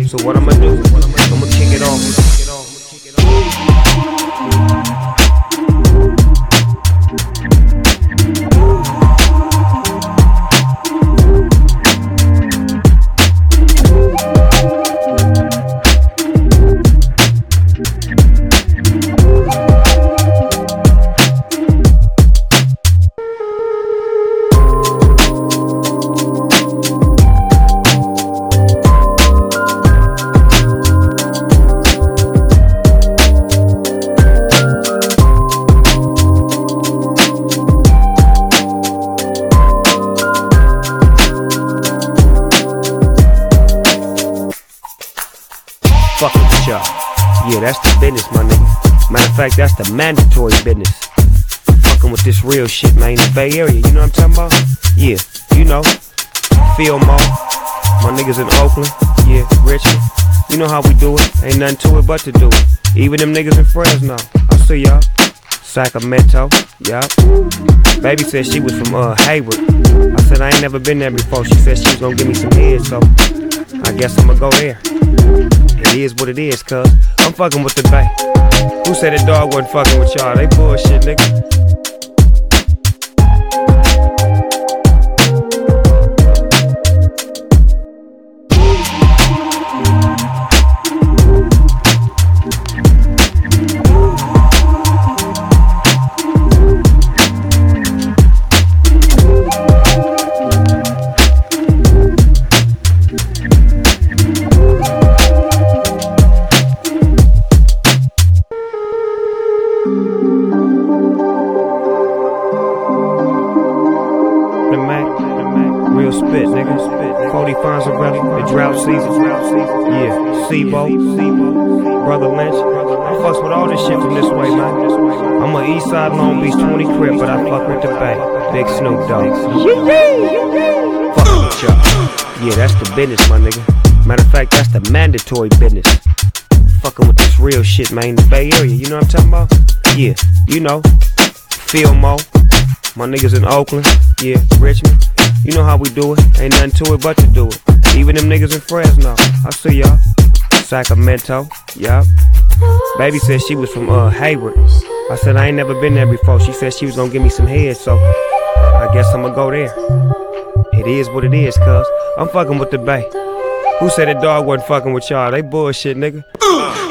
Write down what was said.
So what I'ma do? I'ma kick it off. Fucking with y'all. Yeah, that's the business, my nigga. Matter of fact, that's the mandatory business. Fucking with this real shit, man. The Bay Area, you know what I'm talking about? Yeah, you know. Fillmore. My niggas in Oakland. Yeah, Richmond. You know how we do it. Ain't nothing to it but to do it. Even them niggas in Fresno. I see y'all. Sacramento. Yup. Baby said she was from Hayward. I said I ain't never been there before. She said she was gonna give me some head, so I guess I'ma go there. It is what it is, cuz I'm fucking with the Bay. Who said the dog wasn't fucking with y'all? They bullshit, nigga. Real spit, nigga. 40 Fonzarelli, the drought season. Yeah, Sebo, Brother Lynch. I fucks with all this shit from this way, man. I'm a Eastside Long Beach 20 crib, but I fuck with the Bay. Big Snoop Dogg. Fuck with y'all. Yeah, that's the business, my nigga. Matter of fact, that's the mandatory business. Fucking with this real shit, man. The Bay Area, you know what I'm talking about? Yeah, you know. Fillmore. My niggas in Oakland. Yeah, Richmond. You know how we do it. Ain't nothing to it but to do it. Even them niggas in Fresno. I see y'all. Sacramento. Yup. Baby said she was from Hayward. I said I ain't never been there before. She said she was gonna give me some head, so I guess I'ma go there. It is what it is, cuz I'm fucking with the Bay. Who said the dog wasn't fucking with y'all? They bullshit, nigga.